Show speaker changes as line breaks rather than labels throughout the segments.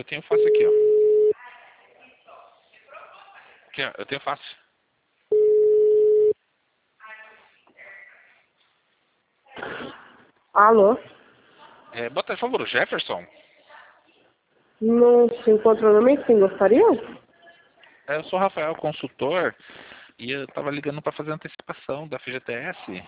tenho fácil aqui, ó. Aqui, ó, eu tenho fácil.
Alô?
Boa tarde, por favor, o Jefferson.
Não se encontra no meio, sim, gostaria?
Eu sou o Rafael, consultor, e eu tava ligando para fazer a antecipação da FGTS.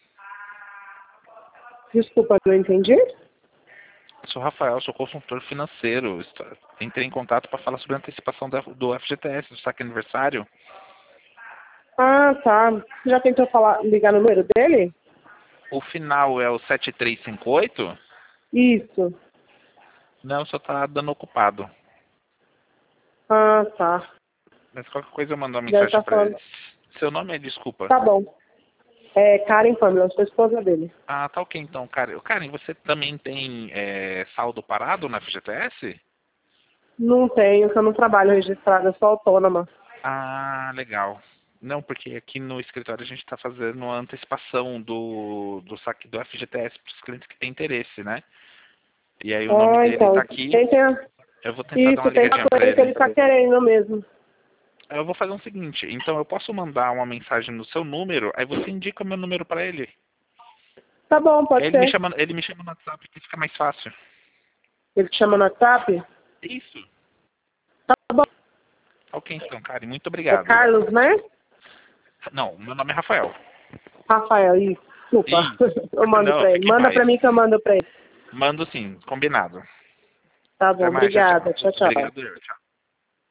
Desculpa, não entendi.
Eu sou o Rafael, sou consultor financeiro. Entrei em contato para falar sobre a antecipação do FGTS, do saque aniversário.
Ah, tá. Você já tentou ligar no número dele?
O final é o 7358?
Isso.
Não, só tá dando ocupado.
Ah, tá.
Mas qualquer coisa eu mando uma
Deve
mensagem
estar
para ele.
falando.
Seu nome é, desculpa.
Tá bom. É Karen Pamela, sou esposa dele.
Ah, tá ok então, Karen. Karen, você também tem saldo parado na FGTS?
Não tenho, que eu não trabalho registrada, eu sou autônoma.
Ah, legal. Não, porque aqui no escritório a gente está fazendo a antecipação do saque do FGTS para os clientes que têm interesse, né? E aí o nome
Ah,
dele
então.
está aqui. Eu vou tentar dar uma
Isso, tem
ligadinha
com
para
ele que
ele.
ele tá querendo mesmo.
Eu vou fazer o seguinte, então eu posso mandar uma mensagem no seu número, aí você indica o meu número para ele.
Tá bom, pode
Ele me
ser.
chama, ele me chama no WhatsApp que fica mais fácil.
Ele te chama no WhatsApp?
Isso.
Tá bom.
Ok, então, Karen, muito
É
obrigado.
Carlos, né?
Não, meu nome é Rafael.
Rafael, isso. Desculpa.
Isso.
Eu mando
Não,
pra ele.
fique em
Manda
paz.
pra mim que eu mando pra ele.
Mando sim, combinado.
Tá
Até
bom,
mais, tchau, tchau.
obrigada. Tchau, tchau.
Obrigado, eu, tchau.